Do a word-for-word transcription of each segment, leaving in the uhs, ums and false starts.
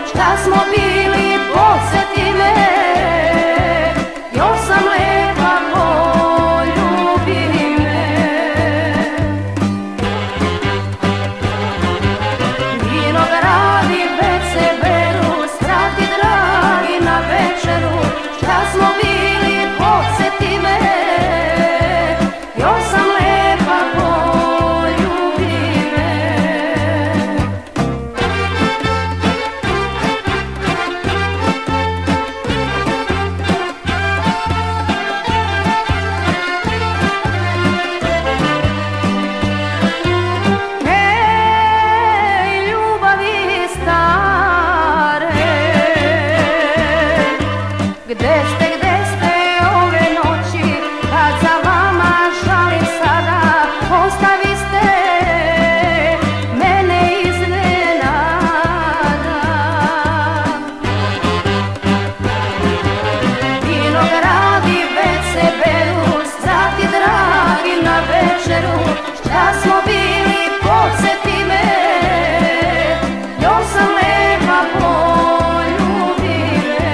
šta smo bili, podsjeti me. Još sam lepa, poljubi me. Vinogradi već se beru, strati dragi na večeru, šta smo bili, podsjeti me. Još sam lepa, poljubi me. Hej, ljubavi stare, gde ste, gde ste ove noći, kad za vama žalim sada, ostaviste mene iznenada. Vinogradi već se beru, strati dragi na večeru, šta smo bili, podsjeti me. Još sam lepa, poljubi me.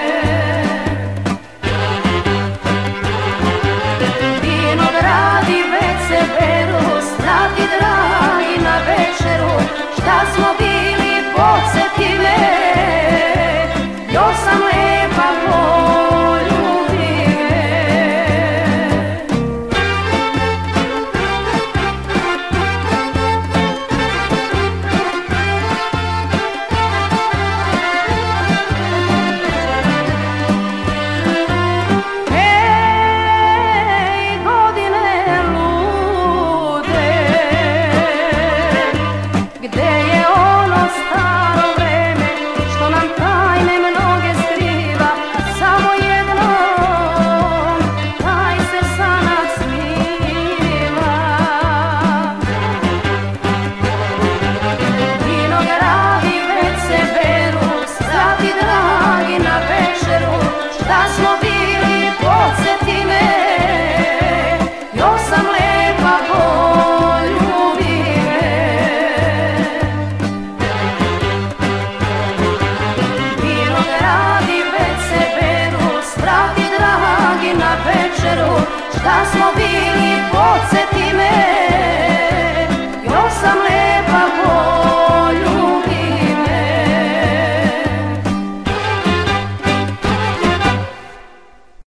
Vinogradi već se beru, strati dragi na večeru, šta smo bili, podsjeti me. Još sam lepa, poljubi me. Hej, godine lude, gde je ono staro vreme, što nam tajne mnoge skriva, samo jednom taj se sanak smiva. Vinogradi već se beru, strati dragi na večeru, šta smo bili, podsjeti me. Još sam lepa, poljubi me. Vinogradi već se beru, strati dragi na večeru, šta smo bili, podsjeti me.